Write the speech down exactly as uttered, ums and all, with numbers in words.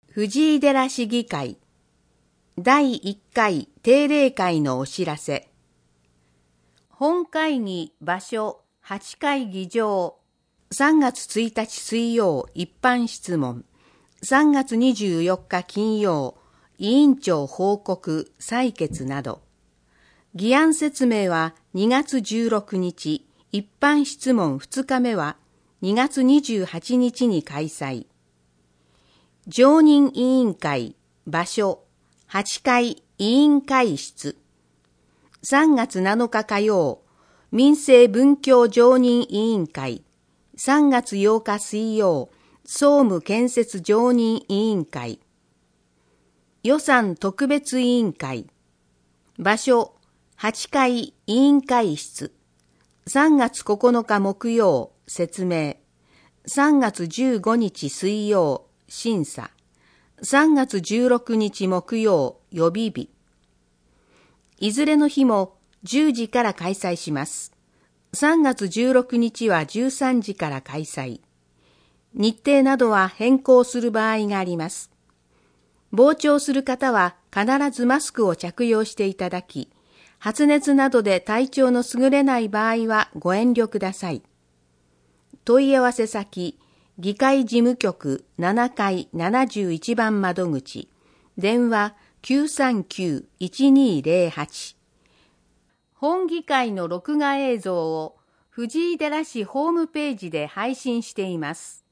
藤井寺市議会だいいっかい定例会のお知らせ。本会議場所はちかい議場さんがつついたち水曜一般質問さんがつにじゅうよっか金曜委員長報告採決など議案説明はにがつじゅうろくにち一般質問ふつかめはにがつにじゅうはちにちに開催。常任委員会場所はちかい委員会室さんがつなのか火曜民生文教常任委員会さんがつようか水曜総務建設常任委員会予算特別委員会場所はちかい委員会室さんがつここのか木曜説明さんがつじゅうごにち水曜審査さんがつじゅうろくにち木曜予備日いずれの日もじゅうじから開催します。さんがつじゅうろくにちはじゅうさんじから開催。日程などは変更する場合があります。傍聴する方は必ずマスクを着用していただき、発熱などで体調の優れない場合はご遠慮ください。問い合わせ先、議会事務局ななかいななじゅういちばん窓口、電話 きゅうさんきゅういちにーぜろはち。本議会の録画映像を藤井寺市ホームページで配信しています。